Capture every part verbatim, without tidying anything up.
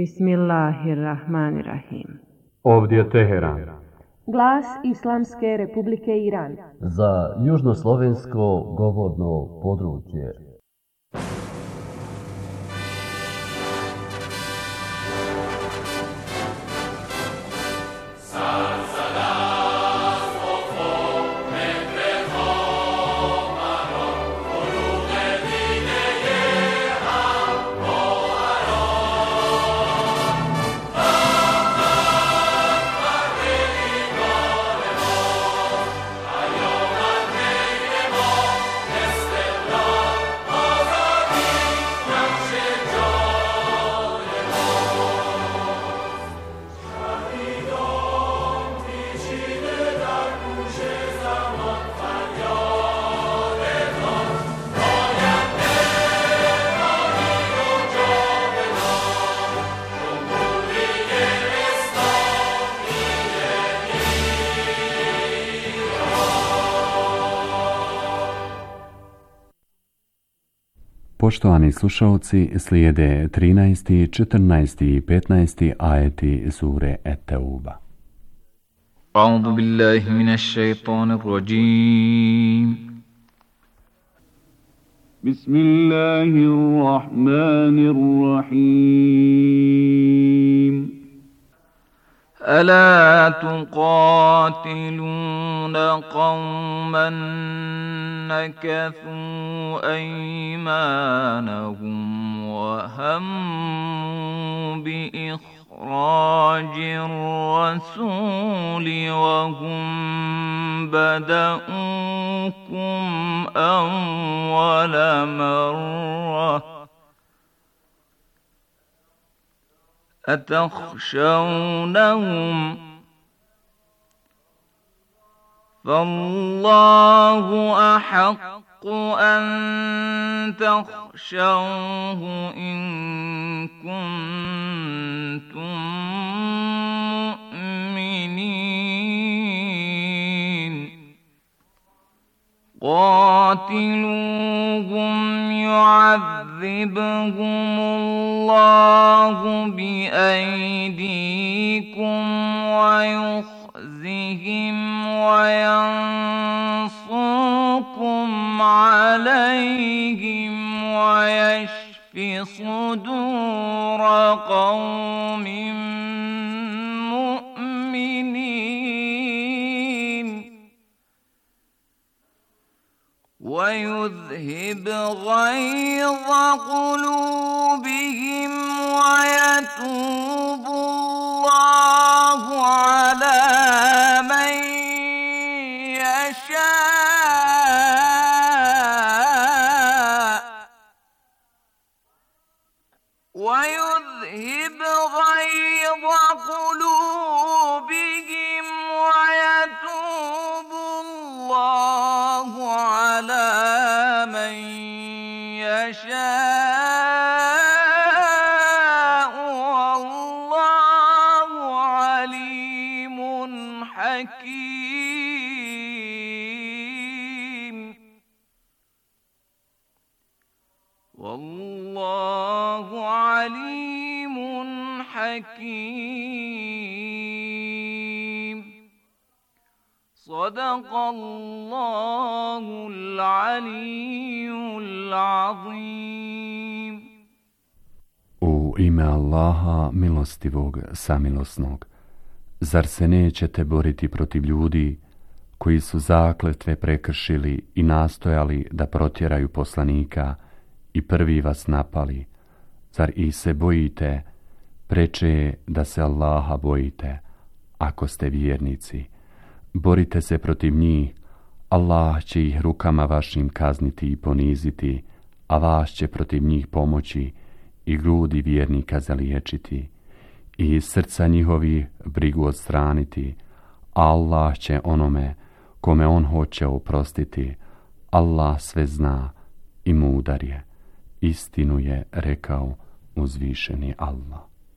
Bismillahirrahmanirrahim. Ovdje je Teheran. Glas Islamske Republike Iran. Za južnoslovensko govorno područje. Poštovani slušalci, slijede trinaesti, četrnaesti i petnaesti ajeti sure Et-Tauba. A'udhu billahi minash shaitanir rajim. Bismillahirrahmanirrahim. ألا تقاتلون قوما نكثوا أيمانهم وهموا بإخراج الرسول وهم بدؤوكم أول مرة أتخشونهم فالله أحق أن تخشوه إن كنتم مؤمنين قاتلوهم يعذبهم الله بأيديكم ويخزهم وينصركم عليهم ويشف صدور قوم مؤمنين ويذهب غيظ قلوبهم ويتوب الله على من يشاء ويذهب غيظ قلوبهم ويتوب الله على من يشاء والله عليم حكيم والله عليم حكيم صدق الله العلي العظيم. U ime Allaha milostivog samilosnog, zar se nećete boriti protiv ljudi koji su zakletve prekršili i nastojali da protjeraju poslanika i prvi vas napali? Zar i se bojite? Preče je da se Allaha bojite, ako ste vjernici. Borite se protiv njih, Allah će ih rukama vašim kazniti i poniziti, a vas će protiv njih pomoći i grudi vjernika zaliječiti i iz srca njihovi brigu odstraniti. Allah će onome kome on hoće oprostiti. Allah sve zna i mudar je. Istinu je rekao uzvišeni Allah.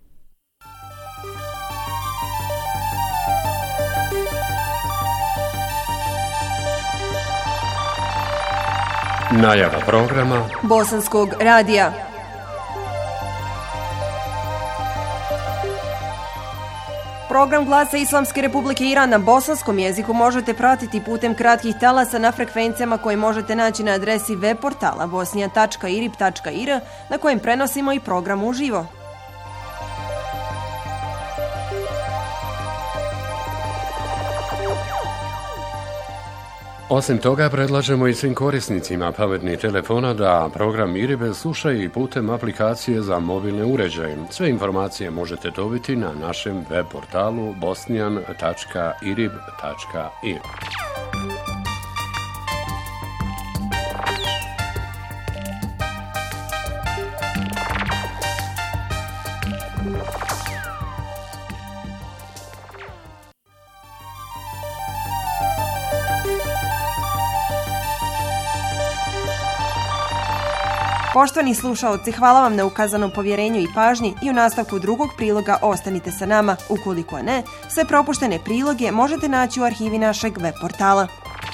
Najava programa Bosanskog radija. Program Glasa Islamske Republike Iran na bosanskom jeziku možete pratiti putem kratkih talasa na frekvencijama koje možete naći na adresi web portala bosnija tačka irib tačka ir na kojem prenosimo i program uživo. Osim toga, predlažemo i svim korisnicima pametnih telefona da program Iribe slušaju i putem aplikacije za mobilne uređaje. Sve informacije možete dobiti na našem web portalu bosnijan tačka irib tačka ir. Poštovani slušaoci, hvala vam na ukazanom povjerenju i pažnji i u nastavku drugog priloga ostanite sa nama. Ukoliko ne, sve propuštene priloge možete naći u arhivi našeg web portala.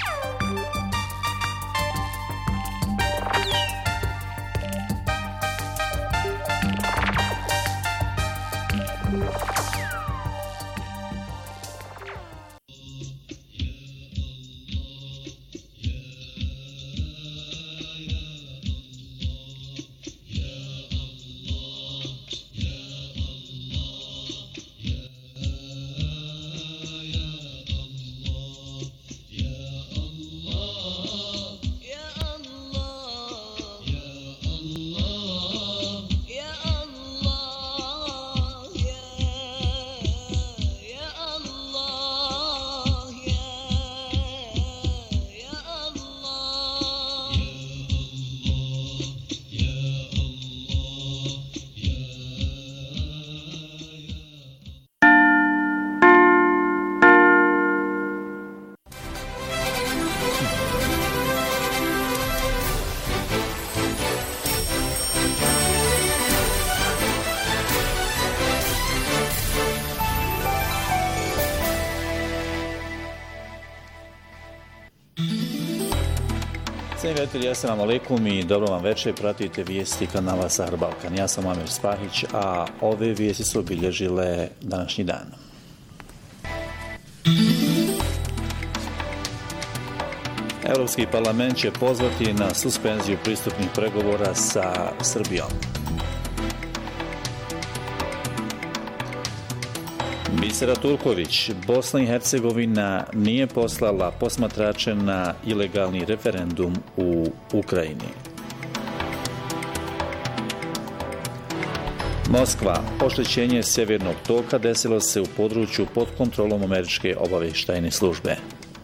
Cijenjeni gledatelji, assalamu alaikum i dobro vam večer. Pratite vijesti kanala Sahar Balkan. Ja sam Amir Spahić, a ove vijesti su obilježile današnji dan. Europski parlament će pozvati na suspenziju pristupnih pregovora sa Srbijom. Bisera Turković, Bosna i Hercegovina nije poslala posmatrače na ilegalni referendum u Ukrajini. Moskva, oštećenje Sjevernog toka desilo se u području pod kontrolom američke obavještajne službe.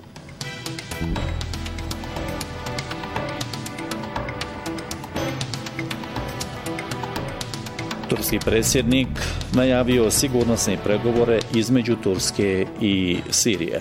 Turski predsjednik najavio sigurnosne pregovore između Turske i Sirije.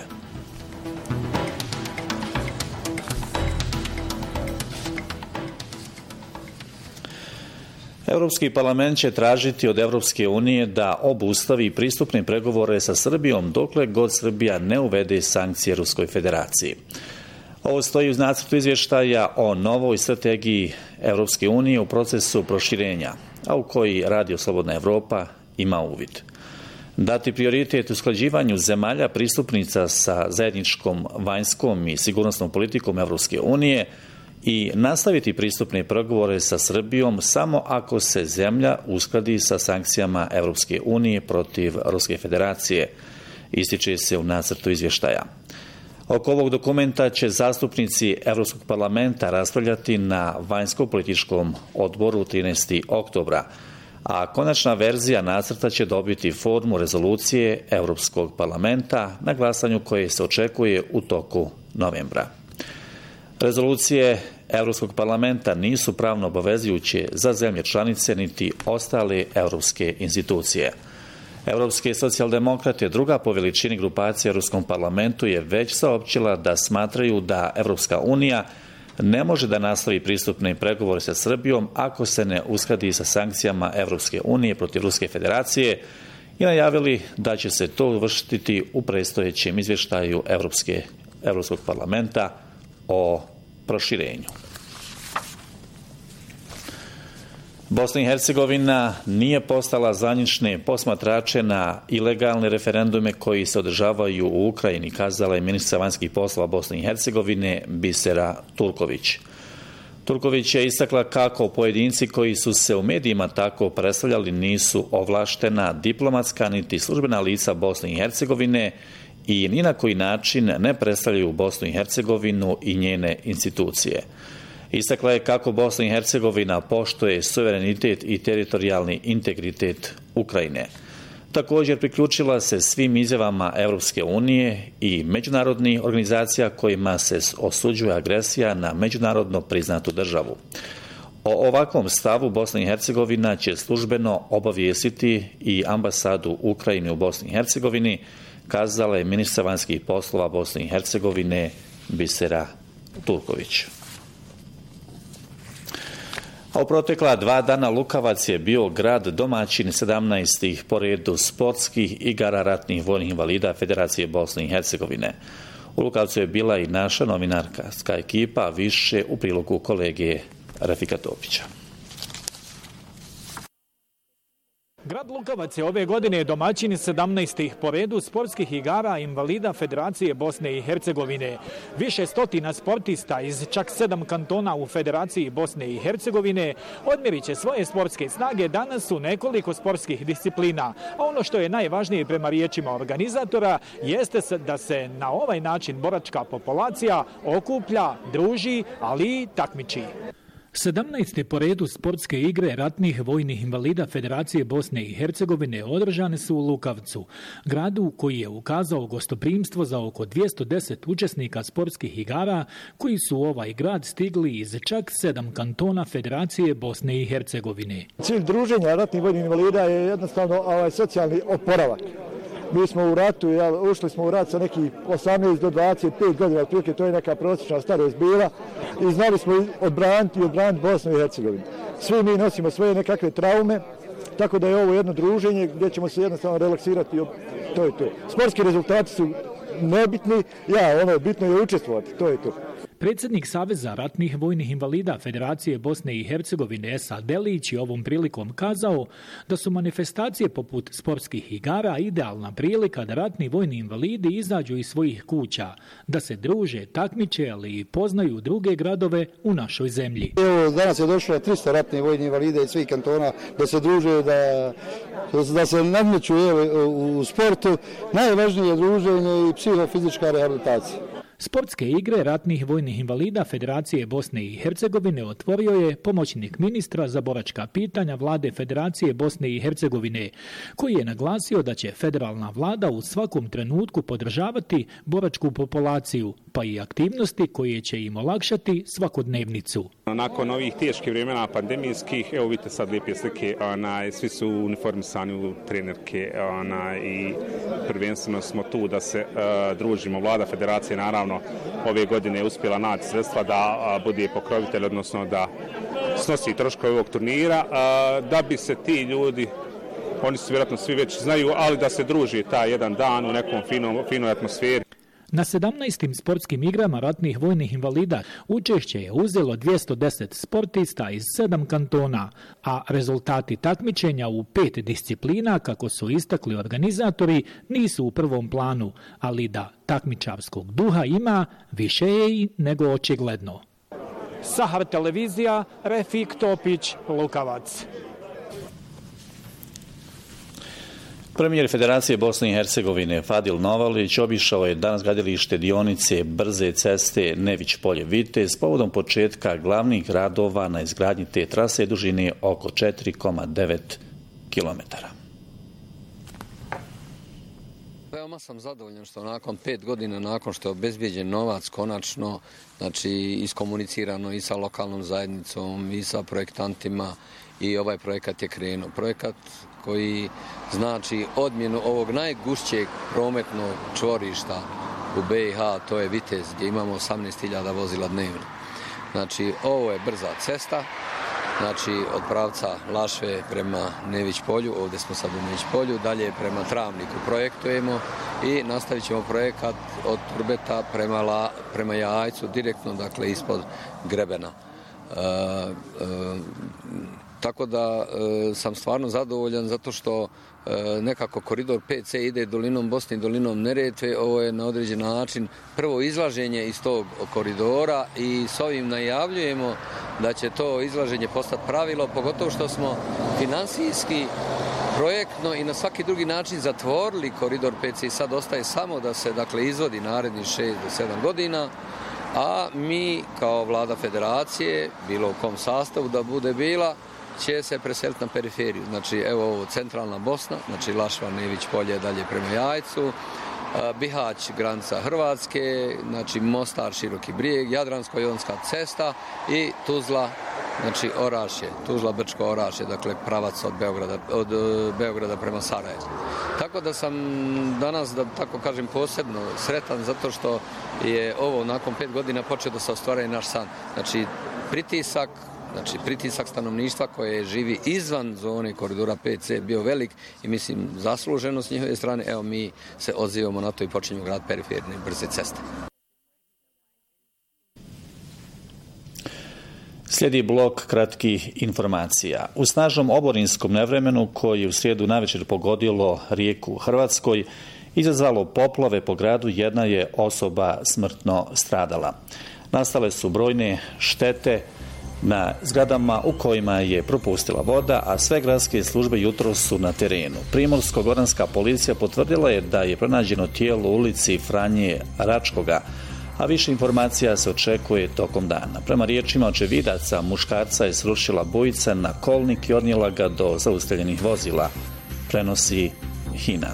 Europski parlament će tražiti od Europske unije da obustavi pristupne pregovore sa Srbijom dokle god Srbija ne uvede sankcije Ruskoj federaciji. Ovo stoji uz nacrtu izvještaja o novoj strategiji Europske unije u procesu proširenja, a u koji Radio Slobodna Evropa ima uvid. Dati prioritet usklađivanju zemalja pristupnica sa zajedničkom vanjskom i sigurnosnom politikom Europske unije i nastaviti pristupne pregovore sa Srbijom samo ako se zemlja uskladi sa sankcijama Europske unije protiv Ruske federacije, ističe se u nacrtu izvještaja. Oko ovog dokumenta će zastupnici Europskog parlamenta raspravljati na vanjsko-političkom odboru trinaestog oktobra, a konačna verzija nacrta će dobiti formu rezolucije Europskog parlamenta na glasanju koje se očekuje u toku novembra. Rezolucije Europskog parlamenta nisu pravno obavezujuće za zemlje članice niti ostale europske institucije. Europske socijaldemokrate, druga po veličini grupacija u Europskom parlamentu, je već saopćila da smatraju da Europska unija ne može da nastavi pristupne pregovore sa Srbijom ako se ne uskladi sa sankcijama Europske unije protiv Ruske federacije i najavili da će se to uvršiti u predstojećem izvještaju Europske, Europskog parlamenta o proširenju. Bosna i Hercegovina nije postala zvanične posmatrače na ilegalne referendume koji se održavaju u Ukrajini, kazala je ministrica vanjskih poslova Bosne i Hercegovine Bisera Turković. Turković je istakla kako pojedinci koji su se u medijima tako predstavljali nisu ovlaštena diplomatska niti službena lica Bosne i Hercegovine i ni na koji način ne predstavljaju Bosnu i Hercegovinu i njene institucije. Istakla je kako Bosna i Hercegovina poštuje suverenitet i teritorijalni integritet Ukrajine. Također priključila se svim izjavama Europske unije i međunarodnih organizacija kojima se osuđuje agresija na međunarodno priznatu državu. O ovakvom stavu Bosna i Hercegovina će službeno obavijestiti i ambasadu Ukrajine u Bosni i Hercegovini, kazala je ministrica vanjskih poslova Bosne i Hercegovine Bisera Turković. A u protekla dva dana Lukavac je bio grad domaćin sedamnaestih po redu sportskih igara ratnih vojnih invalida Federacije Bosne i Hercegovine. U Lukavcu je bila i naša novinarska ekipa, više u prilogu kolege Rafika Topića. Grad Lukavac je ove godine domaćin sedamnaestih po redu sportskih igara invalida Federacije Bosne i Hercegovine. Više stotina sportista iz čak sedam kantona u Federaciji Bosne i Hercegovine odmjerit će svoje sportske snage danas u nekoliko sportskih disciplina. A ono što je najvažnije prema riječima organizatora jeste da se na ovaj način boračka populacija okuplja, druži, ali i takmiči. sedamnaeste po redu sportske igre ratnih vojnih invalida Federacije Bosne i Hercegovine održane su u Lukavcu, gradu koji je ukazao gostoprimstvo za oko dvjesto deset učesnika sportskih igara koji su u ovaj grad stigli iz čak sedam kantona Federacije Bosne i Hercegovine. Cilj druženja ratnih vojnih invalida je jednostavno ovaj socijalni oporavak. Mi smo u ratu, ja, ušli smo u rat sa nekih osamnaest do dvadeset pet godina, otprilike to je neka prosječna starost bila i znali smo odbraniti i odbraniti Bosnu i Hercegovinu. Svi mi nosimo svoje nekakve traume, tako da je ovo jedno druženje gdje ćemo se jednostavno relaksirati, to je to. Sportski rezultati su nebitni, ja, ono, bitno je učestvovati, to je to. Predsjednik Saveza ratnih vojnih invalida Federacije Bosne i Hercegovine Esa Delić je ovom prilikom kazao da su manifestacije poput sportskih igara idealna prilika da ratni vojni invalidi izađu iz svojih kuća, da se druže, takmiče, ali i poznaju druge gradove u našoj zemlji. Evo, danas je došlo tristo ratnih vojnih invalida iz svih kantona da se druže, da, da se nadmeću u sportu. Najvažnije je druženje i psihofizička rehabilitacija. Sportske igre ratnih vojnih invalida Federacije Bosne i Hercegovine otvorio je pomoćnik ministra za boračka pitanja vlade Federacije Bosne i Hercegovine, koji je naglasio da će federalna vlada u svakom trenutku podržavati boračku populaciju, pa i aktivnosti koje će im olakšati svakodnevnicu. Nakon ovih teških vremena pandemijskih, evo vidite sad lijepe slike, onaj, svi su uniformisani u trenerke onaj, i prvenstveno smo tu da se uh, družimo. Vlada Federacije naravno ove godine je uspjela naći sredstva da uh, bude pokrovitelj, odnosno da snosi troškove ovog turnira, uh, da bi se ti ljudi, oni su vjerojatno svi već znaju, ali da se druži taj jedan dan u nekom finom, finoj atmosferi. Na sedamnaestim sportskim igrama ratnih vojnih invalida učešće je uzelo dvjesto deset sportista iz sedam kantona, a rezultati takmičenja u pet disciplina, kako su istakli organizatori, nisu u prvom planu, ali da takmičarskog duha ima, više je i nego očigledno. Sahar televizija, Refik Topić, Lukavac. Premijer Federacije Bosne i Hercegovine Fadil Novalić obišao je danas gradilište dionice brze ceste Nević Polje-Vitez povodom početka glavnih radova na izgradnji te trase dužine oko četiri zarez devet kilometara. Veoma sam zadovoljan što nakon pet godina, nakon što je obezbijeđen novac konačno, znači iskomunicirano i sa lokalnom zajednicom i sa projektantima, i ovaj projekat je krenuo. Projekat koji znači odmjenu ovog najgušćeg prometnog čvorišta u B i H, to je Vitez, gdje imamo osamnaest hiljada vozila dnevno. Znači, ovo je brza cesta, znači od pravca Lašve prema Nević Polju, ovdje smo sad u Nević Polju, dalje prema Travniku projektujemo i nastavit ćemo projekat od Turbeta prema, La, prema Jajcu, direktno, dakle, ispod Grebena. E, e, tako da e, sam stvarno zadovoljan zato što e, nekako koridor pet ce ide dolinom Bosne i dolinom Neretve. Ovo je na određen način prvo izlaženje iz tog koridora i s ovim najavljujemo da će to izlaženje postati pravilo, pogotovo što smo finansijski, projektno i na svaki drugi način zatvorili koridor pet ce i sad ostaje samo da se dakle izvodi narednih šest do sedam godina, a mi kao vlada federacije, bilo u kom sastavu da bude bila, će se preseliti na periferiju. Znači evo ovo centralna Bosna, znači Lašva, Nević polje dalje prema Jajcu, Bihać, granica Hrvatske, znači Mostar, Široki brijeg, Jadransko-jonska cesta i Tuzla, znači Orašje, Tuzla, Brčko, Orašje, dakle pravac od Beograda, od Beograda prema Sarajevu. Tako da sam danas, da tako kažem, posebno sretan zato što je ovo nakon pet godina počeo da se ostvaruje naš san. Znači pritisak, Znači, pritisak stanovništva koje živi izvan zone koridora pet ce bio velik i mislim zasluženo s njihove strane. Evo mi se odzivamo na to i počinjemo grad periferne brze ceste. Slijedi blok kratkih informacija. U snažnom oborinskom nevremenu koji je u srijedu navečer pogodilo rijeku u Hrvatskoj, izazvalo poplave po gradu, jedna je osoba smrtno stradala. Nastale su brojne štete na zgradama u kojima je propustila voda, a sve gradske službe jutros su na terenu. Primorsko-goranska policija potvrdila je da je pronađeno tijelo u ulici Franje Račkoga, a više informacija se očekuje tokom dana. Prema riječima očevidaca, muškarca je srušila bujica na kolnik i odnijela ga do zaustavljenih vozila, prenosi Hina.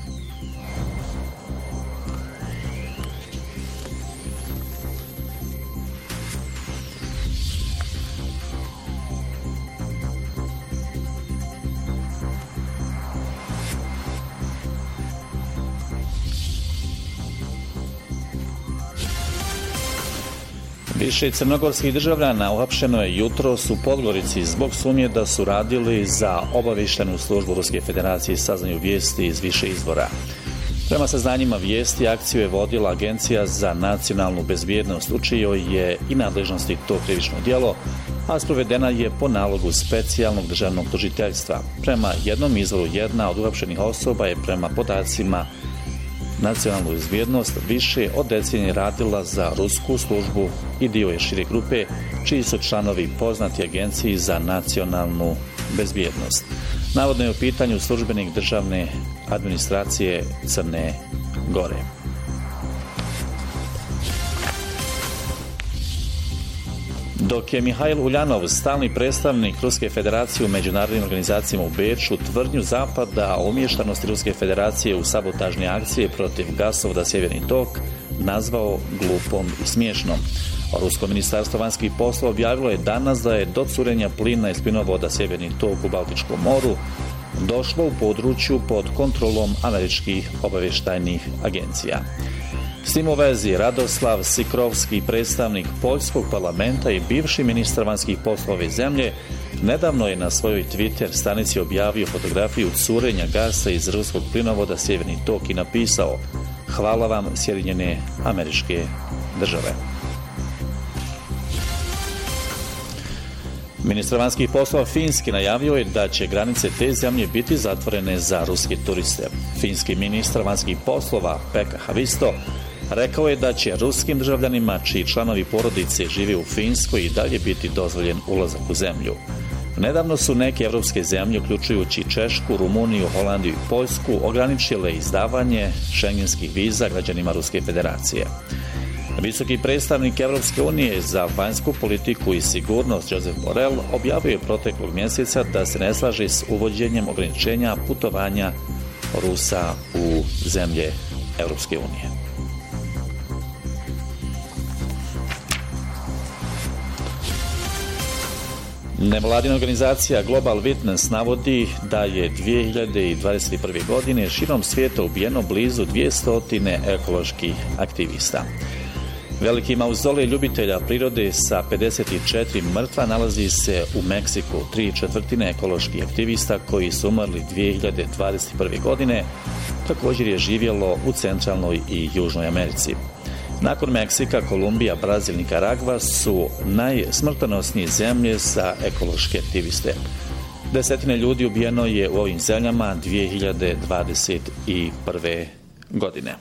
Više crnogorskih državljana uhapšeno je jutros u Podgorici zbog sumnje da su radili za obavještajnu službu Ruske federacije, saznaju vijesti iz više izvora. Prema saznanjima vijesti, akciju je vodila Agencija za nacionalnu bezbjednost, u čijoj je i nadležnosti to krivično djelo, a sprovedena je po nalogu specijalnog državnog tužiteljstva. Prema jednom izvoru, jedna od uhapšenih osoba je prema podacima nacionalnu bezbjednost više od decenije radila za rusku službu i dio je šire grupe, čiji su članovi poznati Agenciji za nacionalnu bezbjednost. Navodno je u pitanju službenik državne administracije Crne Gore. Dok je Mihajl Uljanov, stalni predstavnik Ruske federacije u međunarodnim organizacijama u Beču, tvrdnju Zapada o umješanosti Ruske federacije u sabotažne akcije protiv gasovoda Sjeverni tok nazvao glupom i smiješnom. Rusko ministarstvo vanjskih poslova objavilo je danas da je do curenja plina iz plinovoda Sjeverni tok u Baltičkom moru došlo u području pod kontrolom američkih obavještajnih agencija. S tim u vezi Radoslav Sikrovski, predstavnik Poljskog parlamenta i bivši ministar vanjskih poslova ove zemlje, nedavno je na svojoj Twitter stranici objavio fotografiju curenja gasa iz ruskog plinovoda Sjeverni tok i napisao: "Hvala vam, Sjedinjene Američke Države." Ministar vanjskih poslova Finske najavio je da će granice te zemlje biti zatvorene za ruske turiste. Finski ministar vanjskih poslova Pekka Havisto rekao je da će ruskim državljanima čiji članovi porodice žive u Finskoj i dalje biti dozvoljen ulazak u zemlju. Nedavno su neke evropske zemlje, uključujući Češku, Rumuniju, Holandiju i Poljsku, ograničile izdavanje šengenskih viza građanima Ruske federacije. Visoki predstavnik Evropske unije za vanjsku politiku i sigurnost Josep Borrell objavio je proteklog mjeseca da se ne slaže s uvođenjem ograničenja putovanja Rusa u zemlje Evropske unije. Nevladina organizacija Global Witness navodi da je dvije hiljade dvadeset prve. godine širom svijeta ubijeno blizu dvjesto ekoloških aktivista. Veliki mauzolej ljubitelja prirode sa pedeset četiri mrtva nalazi se u Meksiku. Tri četvrtine ekoloških aktivista koji su umrli dvije hiljade dvadeset prve. godine također je živjelo u Centralnoj i Južnoj Americi. Nakon Meksika, Kolumbija, Brazil i Nikaragva su najsmrtonosnije zemlje za ekološke aktiviste. Desetine ljudi ubijeno je u ovim zemljama dvije hiljade dvadeset prve. godine.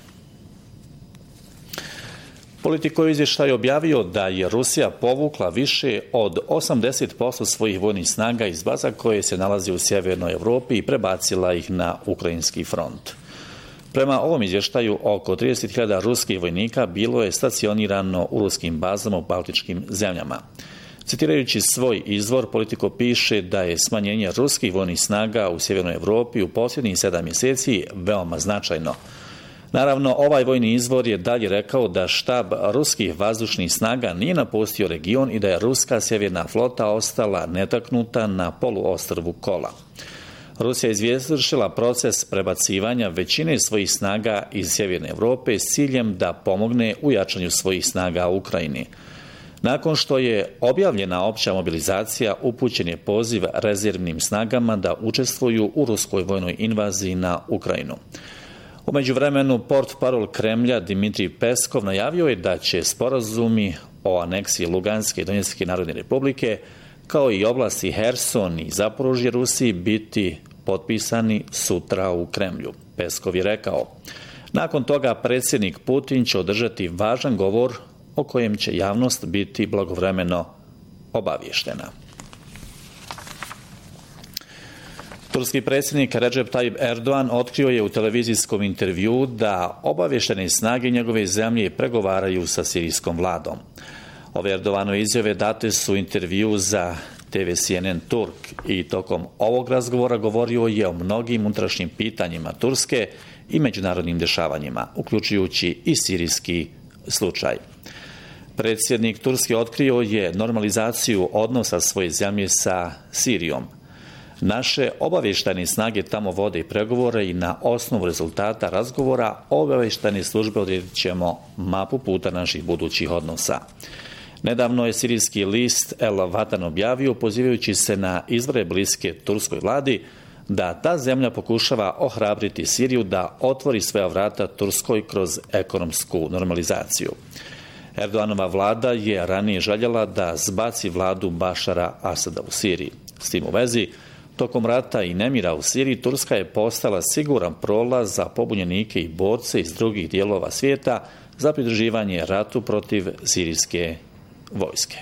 Politico je izvještaj objavio da je Rusija povukla više od osamdeset posto svojih vojnih snaga iz baza koje se nalazi u sjevernoj Europi i prebacila ih na ukrajinski front. Prema ovom izvještaju, oko trideset hiljada ruskih vojnika bilo je stacionirano u ruskim bazama u baltičkim zemljama. Citirajući svoj izvor, Politico piše da je smanjenje ruskih vojnih snaga u sjevernoj Europi u posljednjih sedam mjeseci veoma značajno. Naravno, ovaj vojni izvor je dalje rekao da štab ruskih vazdušnih snaga nije napustio region i da je ruska sjeverna flota ostala netaknuta na poluostrvu Kola. Rusija je izvršila proces prebacivanja većine svojih snaga iz sjeverne Europe s ciljem da pomogne u jačanju svojih snaga u Ukrajini. Nakon što je objavljena opća mobilizacija, upućen je poziv rezervnim snagama da učestvuju u ruskoj vojnoj invaziji na Ukrajinu. U međuvremenu, portparol Kremlja Dimitrij Peskov najavio je da će sporazumi o aneksiji Luganske i Donjecké narodne republike, kao i oblasti Herson i Zaporožje Rusiji, biti potpisani sutra u Kremlju. Peskov je rekao: nakon toga predsjednik Putin će održati važan govor o kojem će javnost biti blagovremeno obavještena. Turski predsjednik Recep Tayyip Erdogan otkrio je u televizijskom intervjuu da obavještene snage njegove zemlje pregovaraju sa sirijskom vladom. Ove Erdoganove izjave date su u intervjuu za te ve C N N Turk i tokom ovog razgovora govorio je o mnogim unutrašnjim pitanjima Turske i međunarodnim dešavanjima, uključujući i sirijski slučaj. Predsjednik Turske otkrio je normalizaciju odnosa svoje zemlje sa Sirijom. Naše obavještene snage tamo vode pregovore i na osnovu rezultata razgovora obavještene službe odredit ćemo mapu puta naših budućih odnosa. Nedavno je sirijski list El Vatan objavio, pozivajući se na izvore bliske turskoj vladi, da ta zemlja pokušava ohrabriti Siriju da otvori svoja vrata Turskoj kroz ekonomsku normalizaciju. Erdoganova vlada je ranije željela da zbaci vladu Bašara Asada u Siriji. S tim u vezi, tokom rata i nemira u Siriji, Turska je postala siguran prolaz za pobunjenike i borce iz drugih dijelova svijeta za pridruživanje ratu protiv sirijske vojske.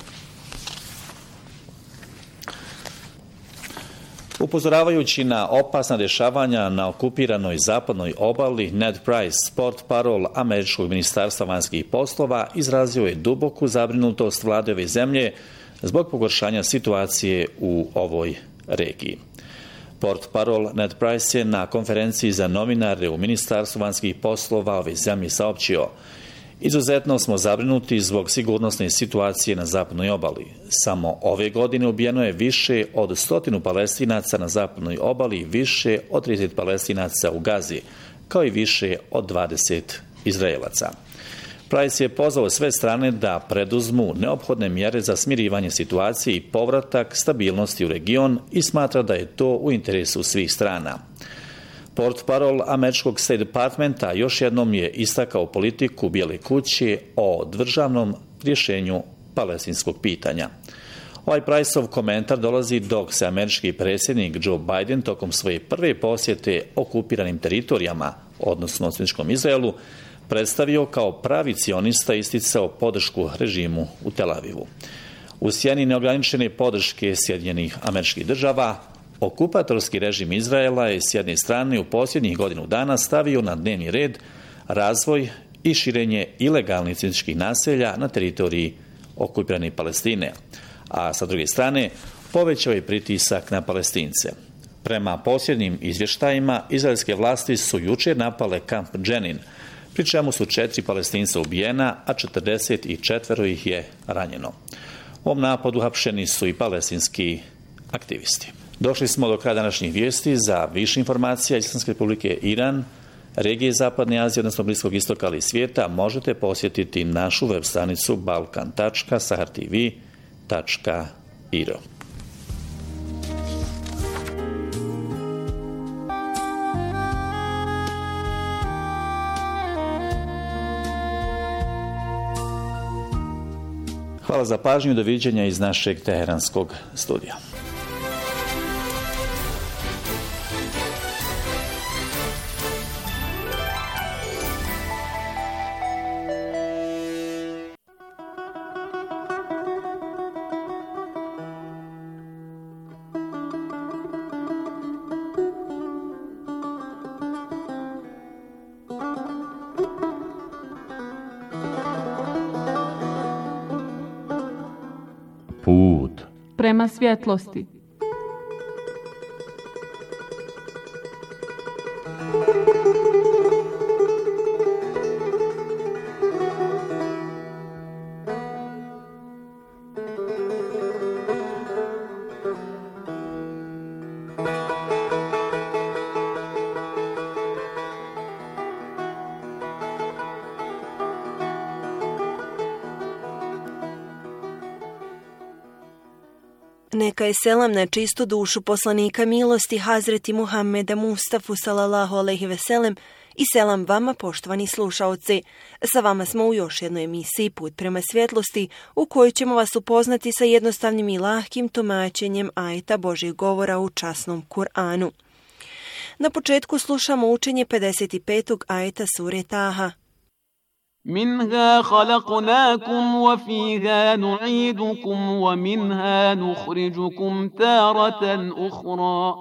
Upozoravajući na opasna dešavanja na okupiranoj zapadnoj obali, Ned Price, portparol američkog ministarstva vanjskih poslova, izrazio je duboku zabrinutost vlade ove zemlje zbog pogoršanja situacije u ovoj regiji. Portparol Ned Price je na konferenciji za novinare u Ministarstvu vanjskih poslova ove zemlje saopćio: izuzetno smo zabrinuti zbog sigurnosne situacije na zapadnoj obali. Samo ove godine ubijeno je više od stotinu Palestinaca na zapadnoj obali i više od trideset Palestinaca u Gazi, kao i više od dvadeset Izraelaca. Price je pozvao sve strane da preduzmu neophodne mjere za smirivanje situacije i povratak stabilnosti u region i smatra da je to u interesu svih strana. Portparol američkog State Departmenta još jednom je istakao politiku Bijele kuće o državnom rješenju palestinskog pitanja. Ovaj Priceov komentar dolazi dok se američki predsjednik Joe Biden tokom svoje prve posjete okupiranim teritorijama, odnosno Osničkom Izraelu, predstavio kao pravi cionista i isticao podršku režimu u Tel Avivu. U sjeni neograničene podrške Sjedinjenih Američkih Država, okupatorski režim Izraela je s jedne strane u posljednjih godinu dana stavio na dnevni red razvoj i širenje ilegalnih civilnih naselja na teritoriji okupirane Palestine, a sa druge strane povećao je pritisak na Palestince. Prema posljednjim izvještajima, izraelske vlasti su jučer napale kamp Dženin, pri čemu su četiri Palestinca ubijena, a četrdeset četiri ih je ranjeno. U ovom napadu hapšeni su i palestinski aktivisti. Došli smo do kraja današnjih vijesti. Za više informacija iz Islamske Republike Iran, regije Zapadne Azije, odnosno Bliskog istoka ali i svijeta, možete posjetiti našu web stranicu balkan tačka sahar t v tačka i r. Hvala za pažnju, doviđenja iz našeg teheranskog studija. Put prema svjetlosti. Neka je selam na čistu dušu poslanika milosti Hazreti Muhammeda Mustafa sallallahu alejhi ve sellem i selam vama, poštovani slušaoci. Sa vama smo u još jednoj emisiji Put prema svjetlosti, u kojoj ćemo vas upoznati sa jednostavnim i lahkim tumačenjem ajeta Božjeg govora u časnom Kur'anu. Na početku slušamo učenje pedeset petog ajeta sure Taha. منها خلقناكم وفيها نعيدكم ومنها نخرجكم تارة أخرى.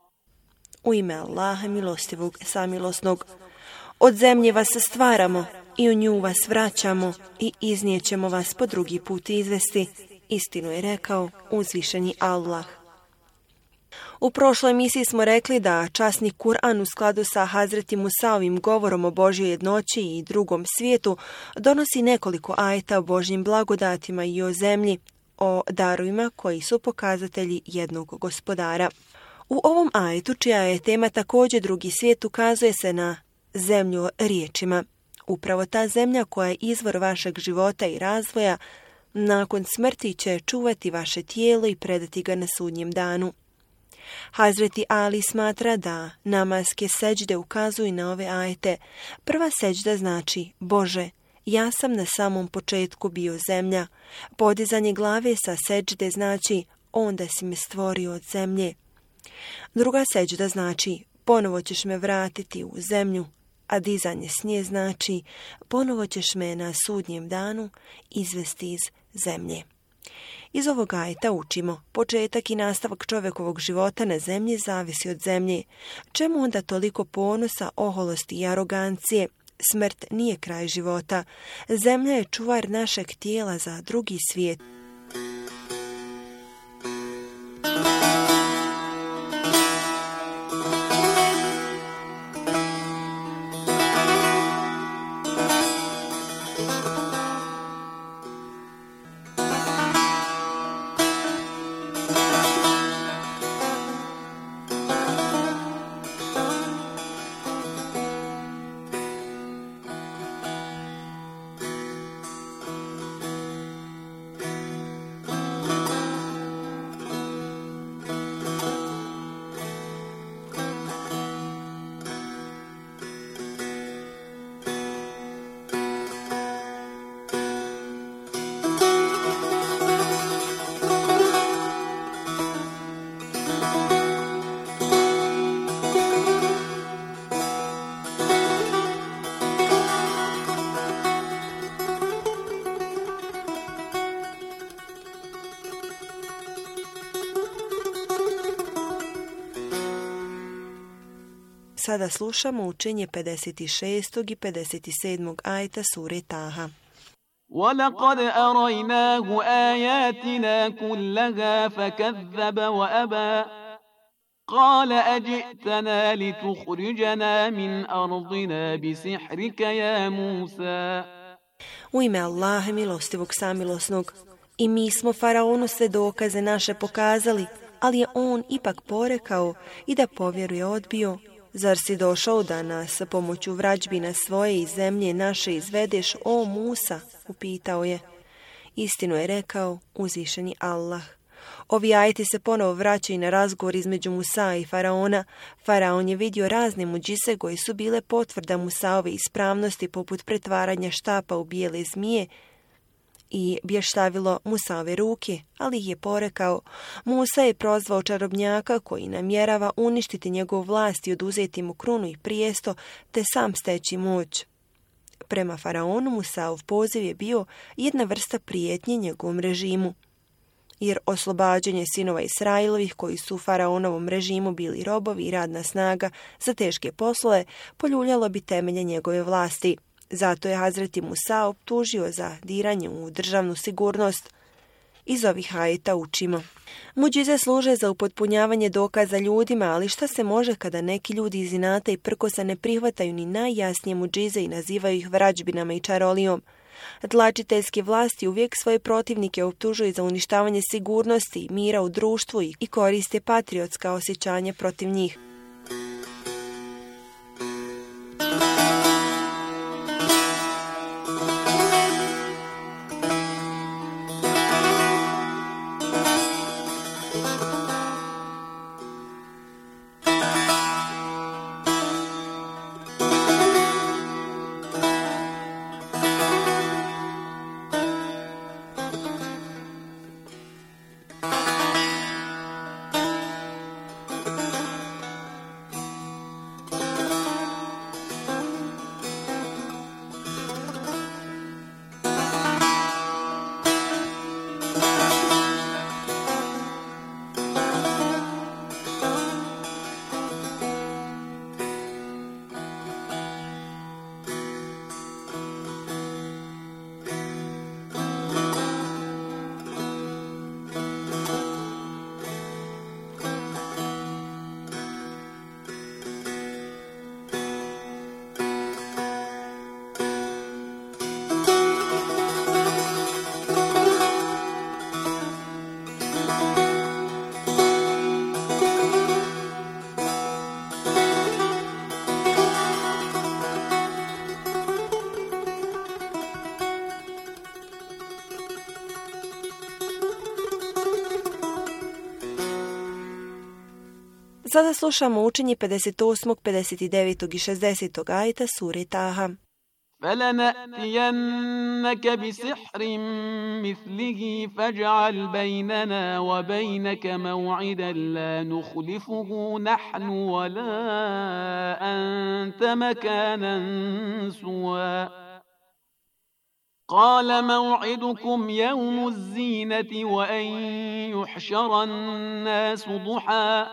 U ime Allaha milostivog, samilosnog. Od zemlje vas stvaramo i u nju vas vraćamo i iznijećemo vas po drugi put izvesti. Istinu je rekao uzvišeni Allah. U prošloj emisiji smo rekli da časni Kur'an u skladu sa Hazreti Musaovim govorom o Božjoj jednoći i drugom svijetu donosi nekoliko ajeta o Božjim blagodatima i o zemlji, o darovima koji su pokazatelji jednog gospodara. U ovom ajetu, čija je tema također drugi svijet, ukazuje se na zemlju riječima. Upravo ta zemlja koja je izvor vašeg života i razvoja, nakon smrti će čuvati vaše tijelo i predati ga na sudnjem danu. Hazreti Ali smatra da namaske seđde ukazuju na ove ajete. Prva seđda znači Bože, ja sam na samom početku bio zemlja. Podizanje glave sa seđde znači onda si me stvorio od zemlje. Druga seđda znači ponovo ćeš me vratiti u zemlju, a dizanje s nje znači ponovo ćeš me na sudnjem danu izvesti iz zemlje. Iz ovog ajeta učimo, početak i nastavak čovjekovog života na zemlji zavisi od zemlje. Čemu onda toliko ponosa, oholosti i arogancije? Smrt nije kraj života. Zemlja je čuvar našeg tijela za drugi svijet. Sada slušamo učenje pedeset šestog i pedeset sedmog ajeta sure Taha. وَلَقَدْ أَرَيْنَاهُ آيَاتِنَا كُلَّهَا فَكَذَّبَ وَأَبَى قَالَ أَجِئْتَنَا لِتُخْرِجَنَا مِنْ أَرْضِنَا بِسِحْرِكَ يَا مُوسَى. U ime Allaha milostivog, samilosnog. I mi smo faraonu sve dokaze naše pokazali, ali je on ipak porekao i da povjeruje odbio. Zar si došao da nas pomoću vrađbina svoje iz zemlje naše izvedeš, o Musa? Upitao je. Istinu je rekao uzvišeni Allah. Ovi ajeti se ponovo vraćaju na razgovor između Musa i faraona. Faraon je vidio razne muđise koje su bile potvrda Musaove ispravnosti, poput pretvaranja štapa u bijele zmije i bještavilo Musaove ruke, ali ih je porekao. Musa je prozvao čarobnjaka koji namjerava uništiti njegov vlast i oduzeti mu krunu i prijesto, te sam steći moć. Prema faraonu Musaov poziv je bio jedna vrsta prijetnje njegovom režimu, jer oslobađanje sinova Israilovih koji su u faraonovom režimu bili robovi i radna snaga za teške poslove poljuljalo bi temelje njegove vlasti. Zato je Hazreti Musa optužio za diranje u državnu sigurnost Iz ovih ajeta učimo. Muđize služe za upotpunjavanje dokaza ljudima, ali šta se može kada neki ljudi iz inata i prkosa ne prihvataju ni najjasnije muđize i nazivaju ih vrađbinama i čarolijom? Tlačiteljske vlasti uvijek svoje protivnike optužuju za uništavanje sigurnosti i mira u društvu i koriste patriotska osjećanja protiv njih. Sada slušamo učenje pedeset osmog, pedeset devetog i šezdesetog ajeta sure Taha. فَلَنَأْتِيَنَّكَ بِسِحْرٍ مِثْلِهِ فَاجْعَلْ بَيْنَنَا وَبَيْنَكَ مَوْعِدًا لَا نُخْلِفُهُ نَحْنُ وَلَا أَنْتَ مَكَانًا سُوًى قال موعدكم يوم الزينة وأن يحشر الناس ضحى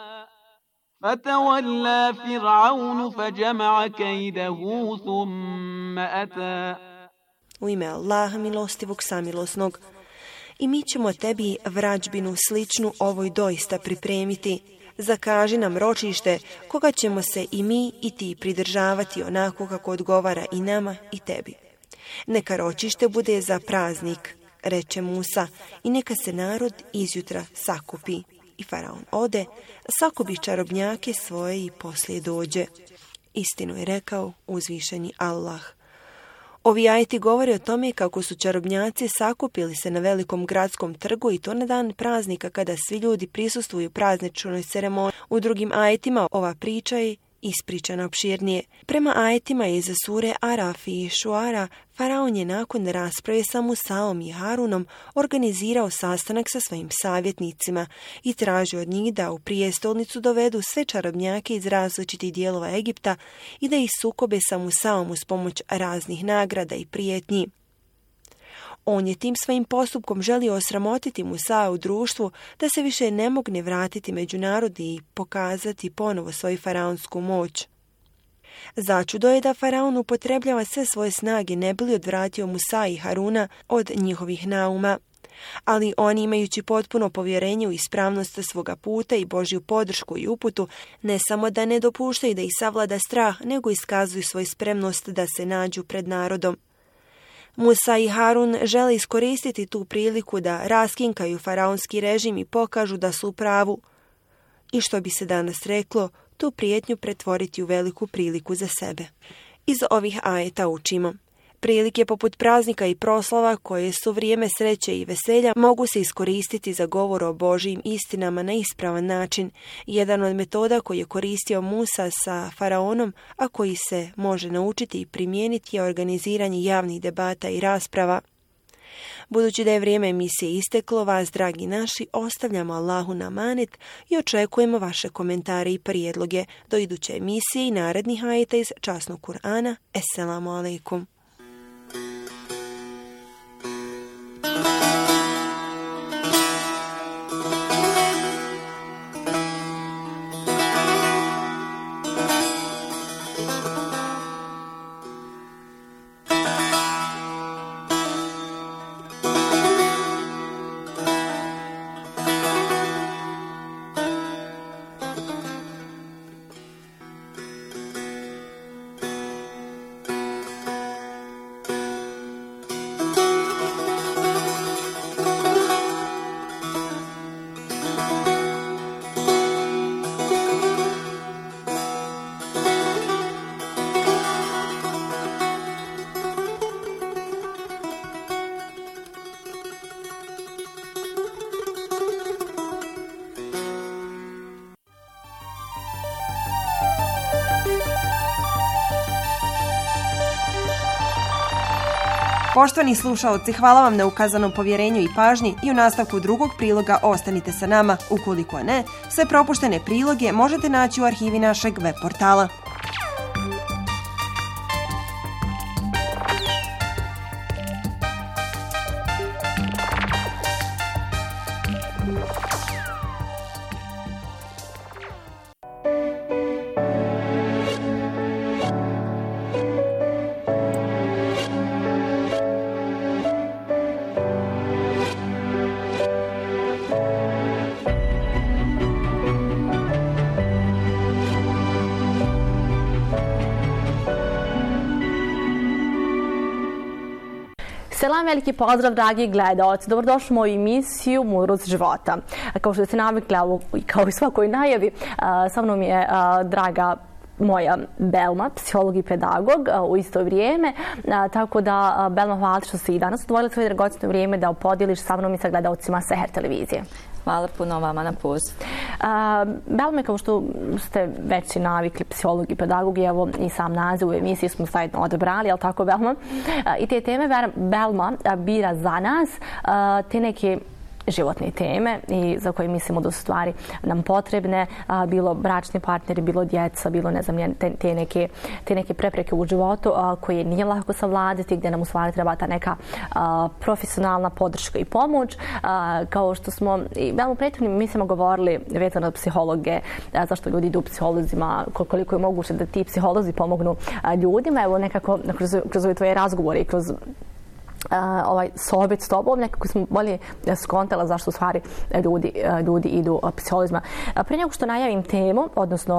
فتولى فرعون فجمع كيده ثم أتى. U ime Allaha milostivog samilosnog. I mi ćemo tebi vrađbinu sličnu ovoj doista pripremiti. Zakaži nam ročište koga ćemo se i mi i ti pridržavati onako kako odgovara i nama i tebi. Neka ročište bude za praznik, reče Musa, i neka se narod izjutra sakupi. I faraon ode, sakupi čarobnjake svoje i poslije dođe. Istinu je rekao uzvišeni Allah. Ovi ajeti govore o tome kako su čarobnjaci sakupili se na velikom gradskom trgu i to na dan praznika kada svi ljudi prisustvuju prazničnoj ceremoniji. U drugim ajetima ova priča je ispričana opširnije. Prema ajetima iz sure Araf i Šuara, faraon je nakon rasprave sa Musaom i Harunom organizirao sastanak sa svojim savjetnicima i tražio od njih da u prijestolnicu dovedu sve čarobnjake iz različitih dijelova Egipta i da ih sukobe sa Musaom uz pomoć raznih nagrada i prijetnji. On je tim svojim postupkom želio osramotiti Musa u društvu da se više ne mogne vratiti među narod i pokazati ponovo svoju faraonsku moć. Začudo je da faraon upotrebljava sve svoje snage ne bi li odvratio Musa i Haruna od njihovih nauma. Ali oni, imajući potpuno povjerenje u ispravnost svoga puta i Božju podršku i uputu, ne samo da ne dopuštaju da ih savlada strah, nego iskazuju svoju spremnost da se nađu pred narodom. Musa i Harun žele iskoristiti tu priliku da raskinkaju faraonski režim i pokažu da su u pravu. I što bi se danas reklo, tu prijetnju pretvoriti u veliku priliku za sebe. Iz ovih ajeta učimo. Prilike poput praznika i proslava koje su vrijeme sreće i veselja mogu se iskoristiti za govor o Božjim istinama na ispravan način. Jedan od metoda koji je koristio Musa sa faraonom, a koji se može naučiti i primijeniti, je organiziranje javnih debata i rasprava. Budući da je vrijeme emisije isteklo, vas, dragi naši, ostavljamo Allahu na amanet i očekujemo vaše komentare i prijedloge do iduće emisije i narednih ajeta iz časnog Kur'ana. Esselamu alaikum. Poštovani slušaoci, hvala vam na ukazanom povjerenju i pažnji i u nastavku drugog priloga ostanite sa nama. Ukoliko ne, sve propuštene priloge možete naći u arhivi našeg web portala. Selam, veliki pozdrav, dragi gledalci. Dobrodošli u moju emisiju Mudrost života. Kao što ste navikli, kao i svakoj najavi, sa mnom je draga moja Belma, psiholog i pedagog u isto vrijeme. Tako da, Belma, hvala što si i danas odvojila svoje dragocjeno vrijeme da podijeliš sa mnom i sa gledalcima Seher televizije. Hvala puno vama na poziv. Belme, kao što ste već i navikli, psiholog i pedagog, evo i sam naziv u emisiji smo zajedno odabrali, jel tako, Belma? I te teme Belma bira za nas, te neke životne teme i za koje mislimo da su stvari nam potrebne, a, bilo bračni partneri, bilo djeca, bilo ne znam, te, te, neke, te neke prepreke u životu a, koje nije lako savladati, gdje nam u stvari treba ta neka a, profesionalna podrška i pomoć. A, kao što smo i veoma u prethodnim emisijama govorili vezano od psihologe, a, zašto ljudi idu psiholozima, koliko je moguće da ti psiholozi pomognu a, ljudima. Evo nekako kroz, kroz ove tvoje razgovore i kroz Uh, ovaj sohbet s tobom, nekako smo bolje skontala zašto u stvari ljudi, ljudi idu psiholozima. Prije nego što najavim temu, odnosno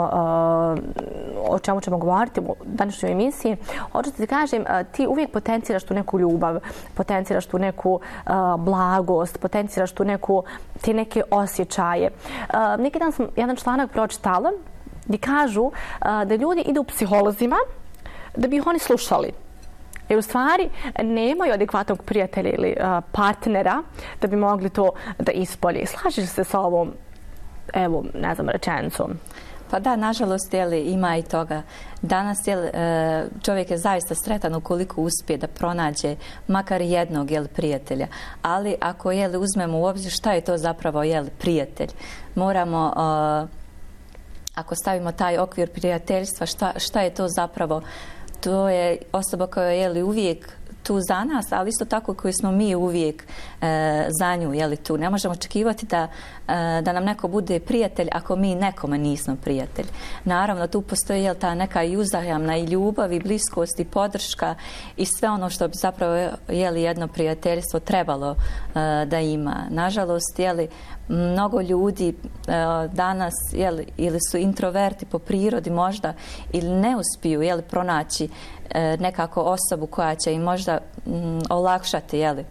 uh, o čemu ćemo govoriti u današnjoj emisiji, hoću ti kažem, ti uvijek potenciraš tu neku ljubav, potenciraš tu neku uh, blagost, potenciraš tu neku, ti neke osjećaje. Uh, neki dan sam jedan članak pročitala gdje kažu uh, da ljudi idu psiholozima da bi ih oni slušali. Jer u stvari nemaju adekvatnog prijatelja ili uh, partnera da bi mogli to da ispolje. Slažeš se sa ovom, evo, ne znam, rečenicom? Pa da, nažalost, jeli, ima i toga. Danas jeli, čovjek je zaista sretan ukoliko uspije da pronađe makar jednog jeli, prijatelja. Ali ako jeli, uzmemo u obzir šta je to zapravo jeli, prijatelj, moramo, uh, ako stavimo taj okvir prijateljstva, šta, šta je to zapravo. To je osoba koja je jeli, uvijek tu za nas, ali isto tako koji smo mi uvijek e, za nju jeli, tu. Ne možemo očekivati da, e, da nam neko bude prijatelj ako mi nekome nismo prijatelj. Naravno, tu postoji jel, ta neka i uzajamna i ljubav i bliskost i podrška i sve ono što bi zapravo jeli, jedno prijateljstvo trebalo e, da ima. Nažalost, jeli, mnogo ljudi e, danas jeli, ili su introverti po prirodi možda ili ne uspiju jeli, pronaći e, nekako osobu koja će im možda m, olakšati jeli,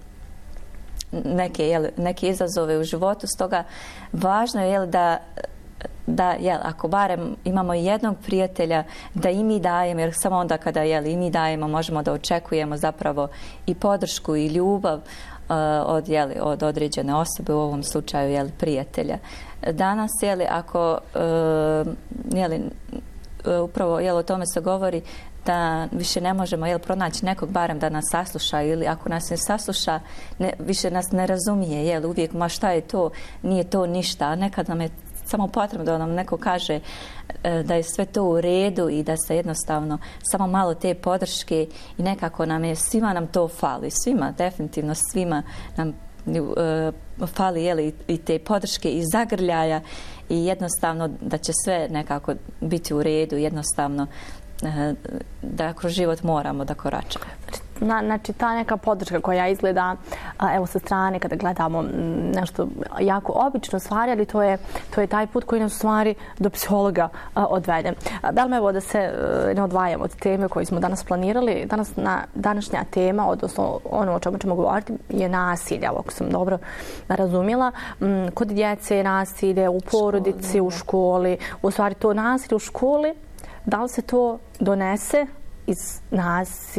neke, jeli, neke izazove u životu. Stoga važno je jeli, da da jel, ako barem imamo jednog prijatelja da i mi dajemo, jer samo onda kada jel, i mi dajemo možemo da očekujemo zapravo i podršku i ljubav uh, od, jel, od određene osobe, u ovom slučaju jel, prijatelja. Danas, jel, ako uh, jel, upravo jel, o tome se govori da više ne možemo jel, pronaći nekog barem da nas sasluša ili ako nas ne sasluša, ne, više nas ne razumije, jel, uvijek ma šta je to, nije to ništa, a nekad nam je samo potrebno da nam neko kaže e, da je sve to u redu i da se jednostavno samo malo te podrške i nekako nam je, svima nam to fali, svima, definitivno svima nam e, fali jeli, i te podrške i zagrljaja i jednostavno da će sve nekako biti u redu, jednostavno e, da kroz život moramo da koračamo. Na, znači ta neka podrška koja izgleda a, evo sa strane kada gledamo nešto jako obično stvari, ali to je, to je taj put koji nas u stvari do psihologa a, odvede. Belme, evo da se a, ne odvajamo od teme koju smo danas planirali. Danas na, današnja tema, odnosno ono o čemu ćemo govoriti, je nasilje, ako sam dobro razumjela. M, kod djece je nasilje, u porodici, u školi. U stvari to nasilje u školi, da li se to donese iz nasil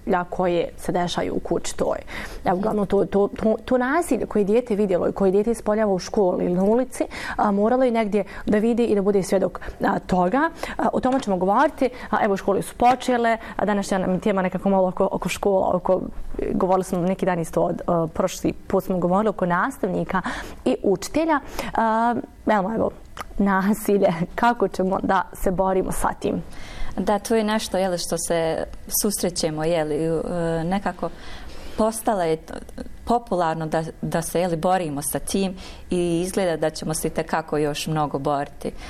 nasilja koje se dešaju u kući toj. Evo, uglavnom, to, to, to, to nasilje koje dijete vidjelo i koje dijete ispoljava u školi ili na ulici, a, moralo je negdje da vidi i da bude svjedok a, toga. A, o tome ćemo govoriti. A, evo, škole su počele. A današnja nam tema nekako malo oko, oko škola, oko, govorili smo neki dan isto od a, prošli put smo govorili oko nastavnika i učitelja. A, evo, evo, nasilje, kako ćemo da se borimo sa tim? Da, to je nešto jeli, što se susrećemo, jeli, nekako postalo je popularno da, da se jeli, borimo sa tim i izgleda da ćemo se itekako još mnogo boriti. E,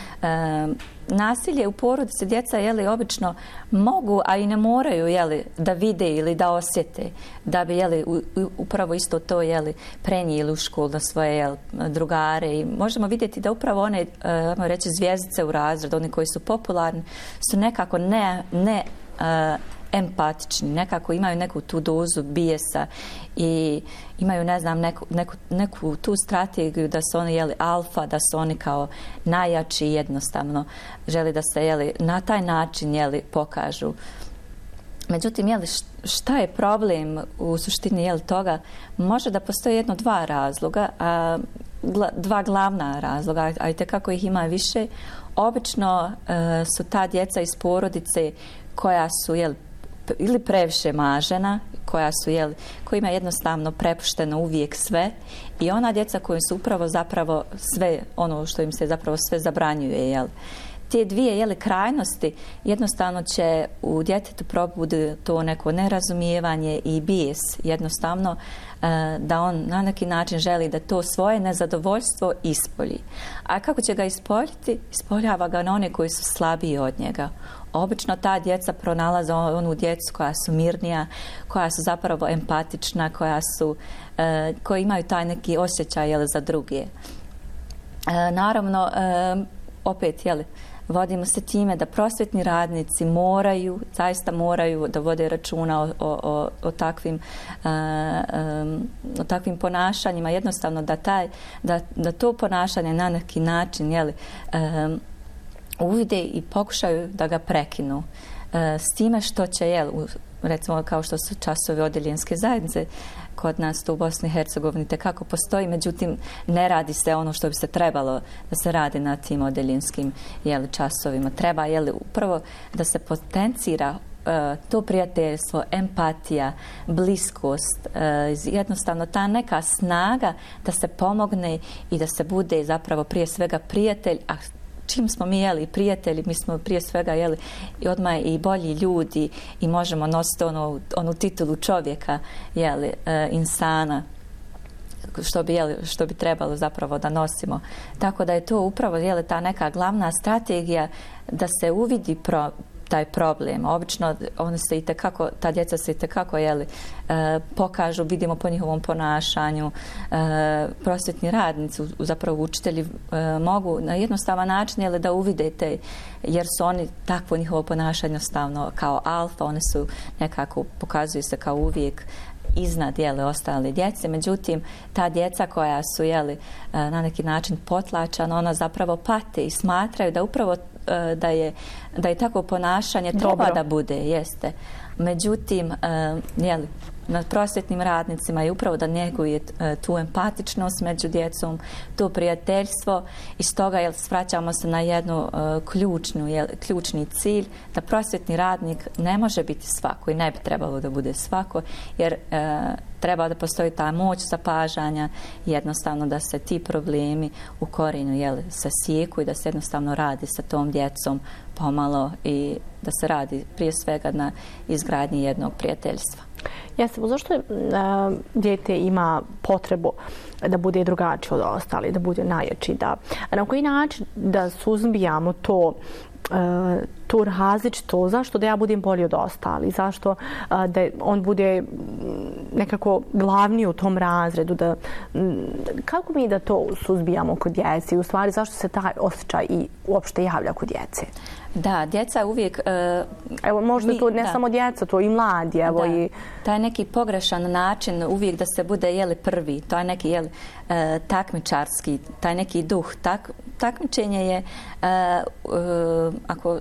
nasilje u porodici djeca jeli, obično mogu, a i ne moraju jeli, da vide ili da osjete, da bi jeli, u, upravo isto to jeli, prenijeli u školu na svoje jeli, drugare. I možemo vidjeti da upravo one, e, reći, zvjezdice u razredu, oni koji su popularni, su nekako ne, ne e, empatični, nekako imaju neku tu dozu bijesa i imaju, ne znam, neku, neku, neku tu strategiju da su oni jeli alfa, da su oni kao najjači i jednostavno želi da se jeli na taj način jeli pokažu. Međutim, jeli, šta je problem u suštini jeli toga? Može da postoji jedno dva razloga, a, gla, dva glavna razloga, a i tekako ih ima više. Obično e, su ta djeca iz porodice koja su jeli, ili previše mažena, koja su, jel, kojima je jednostavno prepušteno uvijek sve, i ona djeca koja su upravo zapravo sve, ono što im se zapravo sve zabranjuje, jel. Te dvije jeli, krajnosti jednostavno će u djetetu probudi to neko nerazumijevanje i bijes, jednostavno da on na neki način želi da to svoje nezadovoljstvo ispolji. A kako će ga ispoljiti? Ispoljava ga na one koji su slabiji od njega. Obično ta djeca pronalaze onu djecu koja su mirnija, koja su zapravo empatična, koja su, e, koji imaju taj neki osjećaj jeli, za druge. E, naravno, e, opet, jeli, vodimo se time da prosvjetni radnici moraju, zaista moraju da vode računa o, o, o, takvim, uh, um, o takvim ponašanjima, jednostavno da, taj, da, da to ponašanje na neki način jeli, um, uvide i pokušaju da ga prekinu. Uh, s time što će, jel, recimo kao što su časovi odeljenske zajednice, kod nas tu u Bosni i Hercegovini tekako postoji, međutim ne radi se ono što bi se trebalo da se radi na tim odeljinskim jeli, časovima. Treba jeli, upravo da se potencira uh, to prijateljstvo, empatija, bliskost, uh, jednostavno ta neka snaga da se pomogne i da se bude zapravo prije svega prijatelj, a čim smo mi jeli prijatelji, mi smo prije svega jeli i odmah i bolji ljudi i možemo nositi onu, onu titulu čovjeka, jeli, e, insana, što bi, jeli, što bi trebalo zapravo da nosimo. Tako da je to upravo jeli, ta neka glavna strategija da se uvidi pro, taj problem. Obično oni se i tekako, ta djeca se i tekako jeli, e, pokažu, vidimo po njihovom ponašanju. E, prosvjetni radnici, zapravo učitelji e, mogu na jednostavan način jeli, da uvidete, jer su oni takvo njihovo ponašanje jednostavno kao alfa, one su nekako, pokazuju se kao uvijek iznad jeli, ostale djece. Međutim, ta djeca koja su jeli, na neki način potlačana, ona zapravo pate i smatraju da upravo da je, da je takvo ponašanje treba Dobro. da bude, jeste. Međutim, jeli, nad prosvjetnim radnicima je upravo da njeguje tu empatičnost među djecom, to prijateljstvo, i stoga jel, svraćamo se na jednu uh, ključnu, jel, ključni cilj, da prosvjetni radnik ne može biti svako i ne bi trebalo da bude svako, jer uh, treba da postoji ta moć zapažanja, jednostavno da se ti problemi u korijenu jel, sasijeku i da se jednostavno radi sa tom djecom pomalo i da se radi prije svega na izgradnji jednog prijateljstva. Jeste, zašto uh, dijete ima potrebu da bude drugačiji od ostali, da bude najjači, da, na koji način da suzbijamo to uh, tu različito, zašto da ja budem bolji od ostali, zašto uh, da on bude nekako glavni u tom razredu, da, m, kako mi da to suzbijamo kod djece i u stvari zašto se taj osjećaj i uopšte javlja kod djece? Da, djeca uvijek... Uh, evo, možda mi, to ne da. samo djeca, to i mladi, evo da. i... Taj neki pogrešan način uvijek da se bude jeli prvi, to je neki jeli, uh, takmičarski, taj neki duh. Tak, takmičenje je, uh, uh, ako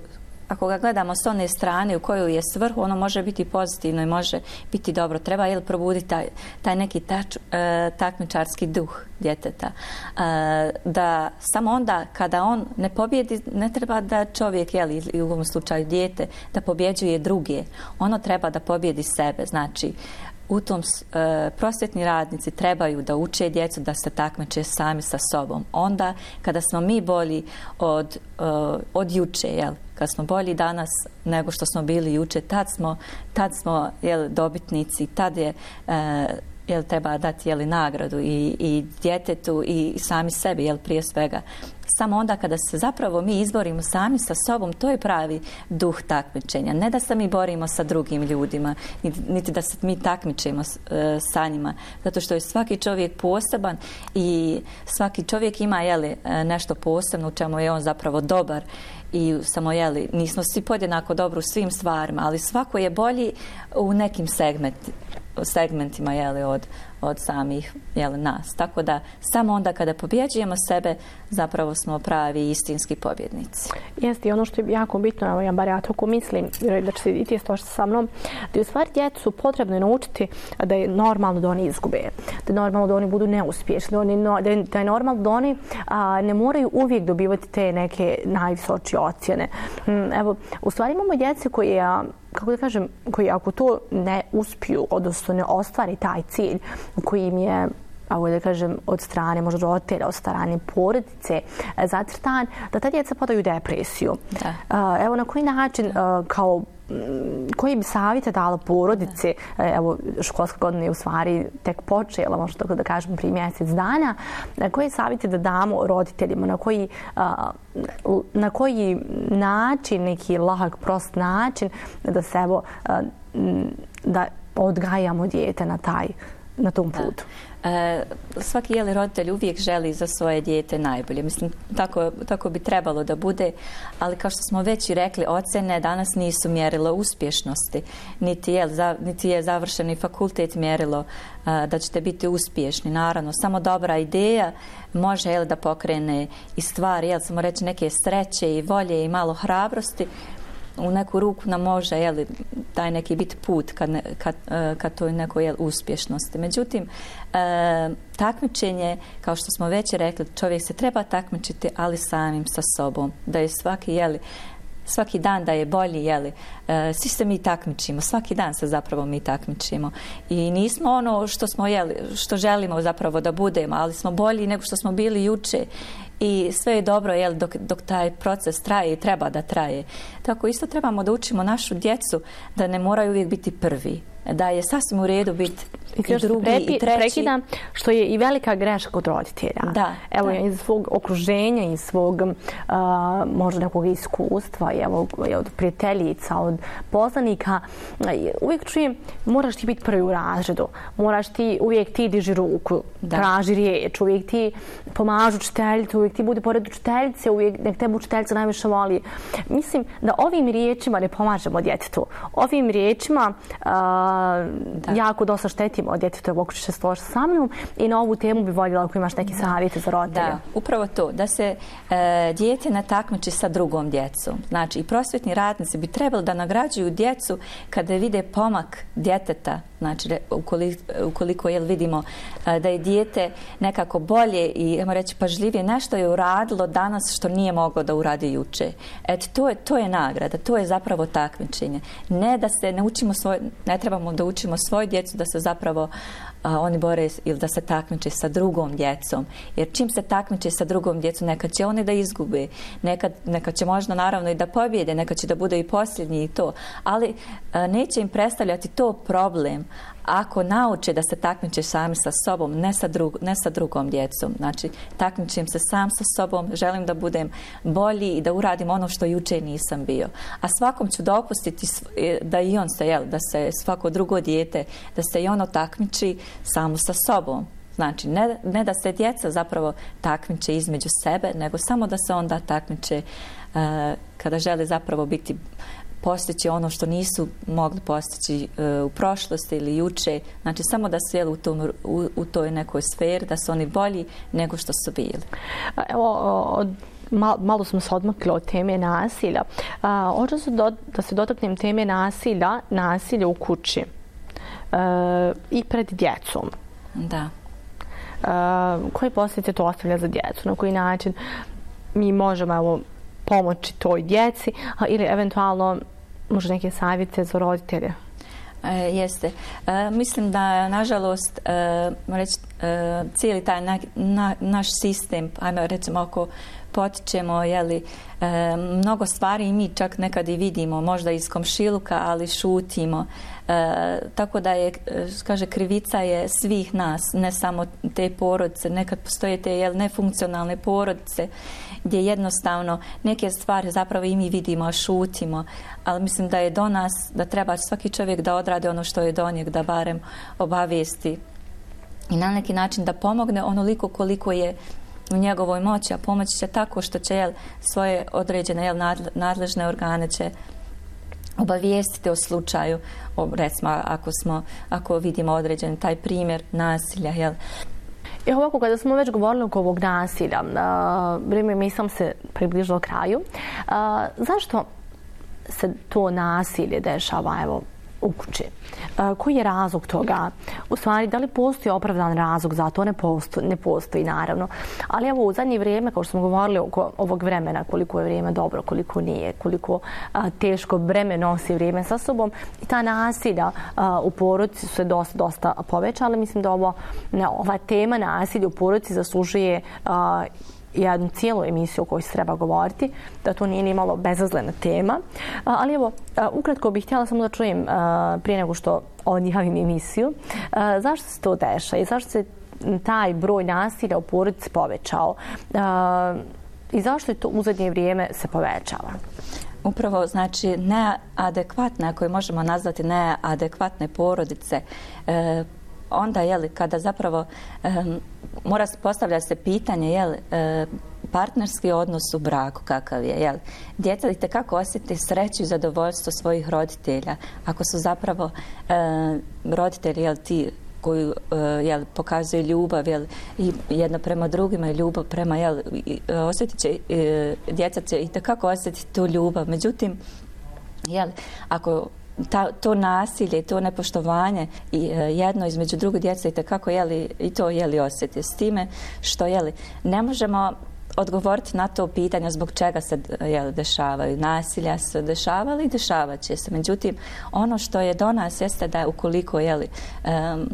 ako ga gledamo s one strane u koju je svrhu, ono može biti pozitivno i može biti dobro. Treba jel, probuditi taj, taj neki tač, e, takmičarski duh djeteta. E, da samo onda kada on ne pobjedi, ne treba da čovjek, jel, u ovom slučaju dijete, da pobjeđuje druge. Ono treba da pobjedi sebe. Znači, u tom e, prosvjetni radnici trebaju da uče djecu da se takmiče sami sa sobom. Onda kada smo mi bolji od, e, od juče, jel? Kad smo bolji danas nego što smo bili juče, tad smo, tad smo jel, dobitnici, tad je e, jel, treba dati jel, nagradu i, i djetetu i sami sebi, jel, prije svega. Samo onda kada se zapravo mi izborimo sami sa sobom, to je pravi duh takmičenja. Ne da se mi borimo sa drugim ljudima, niti da se mi takmičimo sa njima. Zato što je svaki čovjek poseban i svaki čovjek ima jeli, nešto posebno u čemu je on zapravo dobar. I samo, jeli, nismo svi podjednako dobro u svim stvarima, ali svako je bolji u nekim segmentima. segmentima jeli, od, od samih jeli, nas. Tako da samo onda kada pobjeđujemo sebe, zapravo smo pravi istinski pobjednici. Jeste, i ono što je jako bitno, ja bar ja tako mislim, da će se i ti složiti sa mnom, da je u stvari djecu potrebno naučiti da je normalno da oni izgube, da je normalno da oni budu neuspješni, da, oni, da je normalno da oni a, ne moraju uvijek dobivati te neke najvisočije ocjene. Evo, u stvari imamo djece koje, a, kako da kažem, koji ako to ne uspiju, odnosno ne ostvari taj cilj koji im je, ako da kažem, od strane možda roditelja, od strane porodice zacrtan, da ta djeca padaju u depresiju. Da. Evo na koji način, kao koji bi savjete dala porodice, evo školska godina je u stvari tek počela, možda tako da kažem prije mjesec dana, koje savjete da damo roditeljima, na koji, na koji način, neki lahak, prost način da se evo, da odgajamo dijete na taj, na tom putu. E, svaki jeli roditelj uvijek želi za svoje dijete najbolje. Mislim, tako, tako bi trebalo da bude, ali kao što smo već i rekli, ocjene danas nisu mjerilo uspješnosti, niti je, za, niti je završeni fakultet mjerilo a, da ćete biti uspješni. Naravno, samo dobra ideja može jel, da pokrene i stvari, jel, samo reći neke sreće i volje i malo hrabrosti. U neku ruku nam može jeli, taj neki biti put kad, ne, kad, kad to je neko jel, uspješnosti. Međutim, e, takmičenje, kao što smo već rekli, čovjek se treba takmičiti, ali samim sa sobom. Da je svaki, jeli, svaki dan da je bolji, jeli, e, svi se mi takmičimo, svaki dan se zapravo mi takmičimo. I nismo ono što smo, jeli, što želimo zapravo da budemo, ali smo bolji nego što smo bili juče. I sve je dobro jel, dok, dok taj proces traje i treba da traje. Tako isto trebamo da učimo našu djecu da ne moraju uvijek biti prvi. Da je sasvim u redu biti i, i drugi prepi, i treći. Prekidam, što je i velika greška kod roditelja. Da, evo, da. iz svog okruženja, iz svog uh, možda nekog iskustva, evo, od prijateljica, od poznanika, uvijek čujem, moraš ti biti prvi u razredu, moraš ti, uvijek ti diži ruku, da. Traži riječ, uvijek ti pomažu učiteljicu, uvijek ti bude pored učiteljice, uvijek nek tebe učiteljica najviše voli. Mislim da ovim riječima ne pomažemo djetetu. Ovim riječima uh, Da. jako dosta štetimo od djetetu, ako ćeš se složiti sa mnom, i na ovu temu bi voljela ako imaš neke savjete za roditelje. Da, upravo to, da se e, dijete ne takmiči sa drugom djecom. Znači, i prosvjetni radnici bi trebali da nagrađuju djecu kada vide pomak djeteta, znači ukoliko, ukoliko jel, vidimo e, da je dijete nekako bolje i, ajmo reći, pažljivije, nešto je uradilo danas što nije moglo da uradi juče. Eto, to je, to je nagrada, to je zapravo takmičenje. Ne da se ne učimo svoj, ne trebamo da učimo svoju djecu da se zapravo a, oni bore ili da se takmiče sa drugom djecom. Jer čim se takmiče sa drugom djecom, nekad će oni da izgube, nekad, nekad će možda naravno i da pobjede, nekad će da bude i posljednji i to. Ali a, neće im predstavljati to problem ako nauče da se takmiče sami sa sobom, ne sa, drug, ne sa drugom djecom. Znači, takmičim se sam sa sobom, želim da budem bolji i da uradim ono što juče nisam bio. A svakom ću dopustiti da i on se, jel, da se svako drugo dijete, da se i ono takmiči samo sa sobom. Znači, ne, ne da se djeca zapravo takmiče između sebe, nego samo da se onda takmiče uh, kada žele zapravo biti postići ono što nisu mogli postići uh, u prošlosti ili juče. Znači, samo da su jeli u, tom, u, u toj nekoj sferi, da su oni bolji nego što su bili. Evo, od Mal, malo smo se odmakli od teme nasilja. Hoću se do, da se dotaknem teme nasilja, nasilja u kući e, i pred djecom. Da. E, koje posljedice to ostavlja za djecu? Na koji način mi možemo evo, pomoći toj djeci a, ili eventualno možda neke savjete za roditelje? E, jeste. E, mislim da, nažalost, e, reći, e, cijeli taj na, na, naš sistem, ajme recimo ako potičemo, jeli, e, mnogo stvari i mi čak nekad i vidimo, možda iz komšiluka, ali šutimo. E, tako da je, kaže, krivica je svih nas, ne samo te porodice. Nekad postoje te jel, nefunkcionalne porodice gdje jednostavno neke stvari zapravo i mi vidimo, a šutimo. Ali mislim da je do nas, da treba svaki čovjek da odradi ono što je do njeg, da barem obavijesti i na neki način da pomogne onoliko koliko je u njegovoj moći, a pomoći će tako što će jel, svoje određene jel, nadležne organe će obavijestiti o slučaju, o, recimo ako, smo, ako vidimo određen taj primjer nasilja. Jel. I ovako, kada smo već govorili oko ovog nasilja, uh, vrijeme mi sam se približilo kraju, uh, zašto se to nasilje dešava evo, u kući? Uh, koji je razlog toga? U stvari, da li postoji opravdan razlog za to? Ne postoji, ne postoji naravno. Ali evo, u zadnje vrijeme, kao što smo govorili oko ovog vremena, koliko je vrijeme dobro, koliko nije, koliko uh, teško breme nosi vrijeme sa sobom, i ta nasilja uh, u porodici su se dosta, dosta povećala. Mislim da ovo, ne, ova tema nasilja u porodici zaslužuje uh, jednu cijelu emisiju o kojoj se treba govoriti, da to nije ni malo bezazlena tema. Ali evo, ukratko bih htjela samo da čujem prije nego što odjavim emisiju, zašto se to dešava i zašto se taj broj nasilja u porodici povećao i zašto je to u zadnje vrijeme se povećava? Upravo, znači, neadekvatne, ako je možemo nazvati neadekvatne porodice, e, onda, jeli, kada zapravo e, mora postavljati se pitanje, jeli, e, partnerski odnos u braku kakav je, jel? Djeca itekako osjeti sreću i zadovoljstvo svojih roditelja, ako su zapravo e, roditelji, jel, ti koji uh, jel, pokazuju ljubav, jel, i jedno prema drugima i ljubav prema, jel, osjetit će, uh, djeca će itekako osjetiti tu ljubav. Međutim, jel, ako ta, to nasilje i to nepoštovanje i uh, jedno između druge djece itekako, jel, i to, jel, osjeti s time što, jel, ne možemo odgovoriti na to pitanje zbog čega se, jel, dešavaju. Nasilja se dešavali i dešavat će se. Međutim, ono što je do nas jeste da ukoliko, jel, um,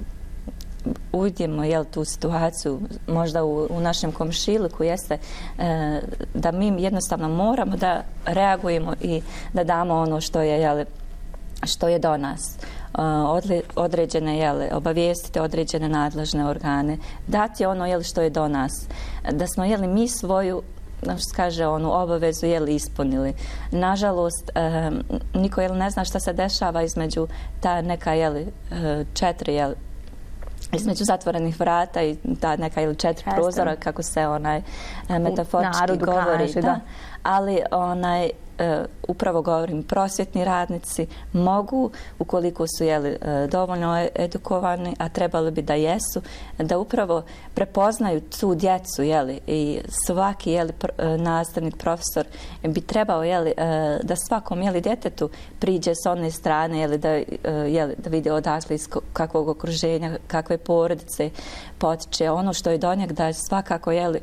uvidimo, jel, tu situaciju možda u, u našem komšiluku jeste e, da mi jednostavno moramo da reagujemo i da damo ono što je, jel, što je do nas. Odle, određene, jel, obavijestite određene nadležne organe, dati ono, jel, što je do nas. Da smo, jel, mi svoju, kaže, onu obavezu, jel, ispunili. Nažalost, e, niko, jel, ne zna šta se dešava između ta neka, jel, četiri, jel, između zatvorenih vrata i ta neka ili četiri prozora, kako se onaj metaforički govori. Kaže, da. da. Ali onaj, e, upravo govorim, prosvjetni radnici mogu, ukoliko su, jeli, dovoljno edukovani, a trebali bi da jesu, da upravo prepoznaju tu djecu, jeli, i svaki, jeli, nastavnik, profesor bi trebao, jeli, da svakom, jeli, djetetu priđe s one strane, jeli, da, jeli, da vidi odakle iz kakvog okruženja, kakve porodice potiče, ono što je do njeg, da svakako, jeli,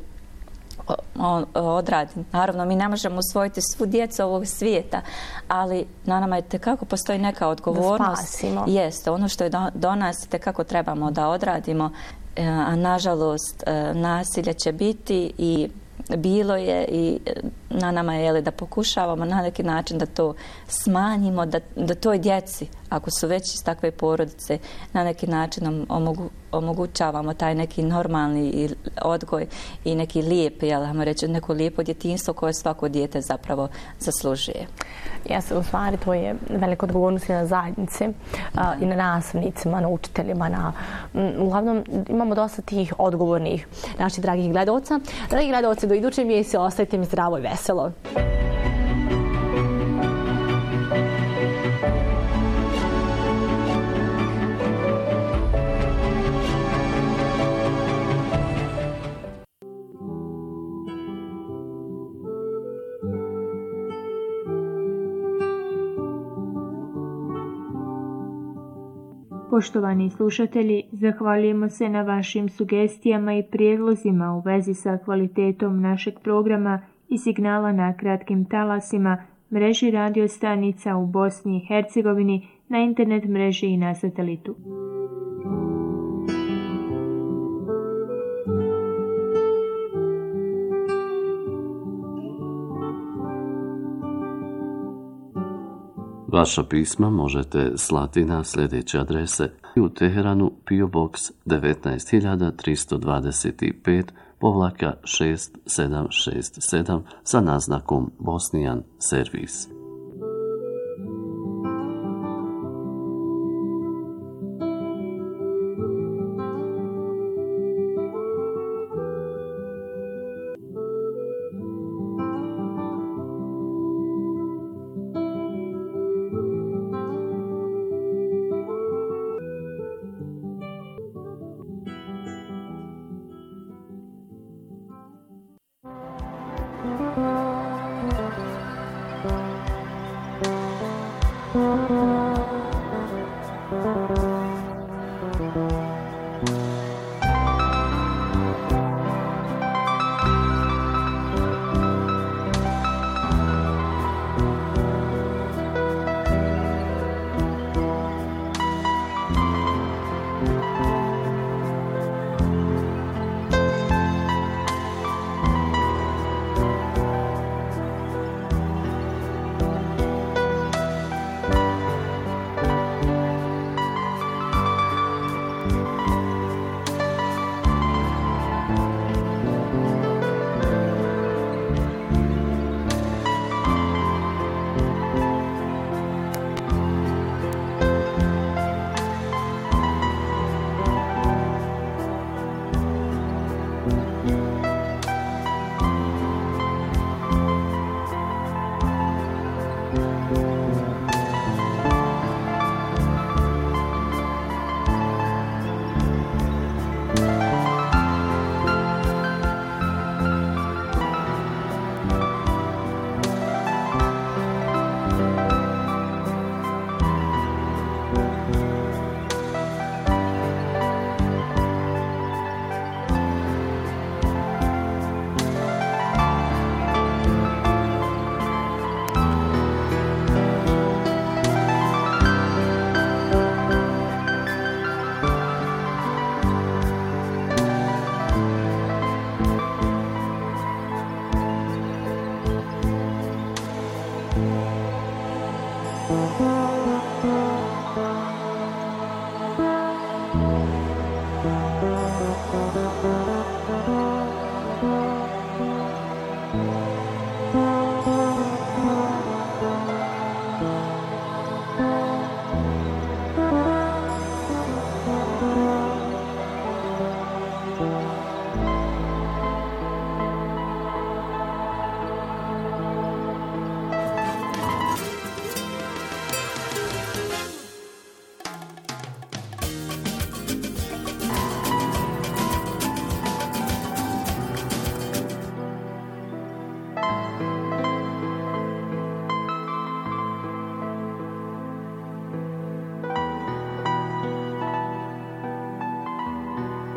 odradi. Naravno, mi ne možemo usvojiti svu djecu ovog svijeta, ali na nama je tekako postoji neka odgovornost. Jeste, ono što je do, do nas tekako trebamo da odradimo, a nažalost nasilje će biti i bilo je i na nama je, jeli, da pokušavamo na neki način da to smanjimo, da, da toj djeci, ako su već iz takve porodice, na neki način omogu, omogućavamo taj neki normalni odgoj i neki lijep, jel, hajmo reći, neko lijepo djetinjstvo koje svako dijete zapravo zaslužuje. Jeste, u stvari to je velika odgovornost i na zajednici, a, i na nastavnicima, na učiteljima, na, m, uglavnom imamo dosta tih odgovornih naših dragih gledalca. Dragi gledalci, do iduće emisije ostajte mi zdravo i veselo. Poštovani slušatelji, zahvaljujemo se na vašim sugestijama i prijedlozima u vezi sa kvalitetom našeg programa i signala na kratkim talasima, mreži radio stanica u Bosni i Hercegovini, na internet mreži i na satelitu. Vaša pisma možete slati na sljedeće adrese: u Teheranu P O Box devetnaest hiljada tristo dvadeset pet povlaka šest sedam šest sedam sa naznakom Bosnian Servis.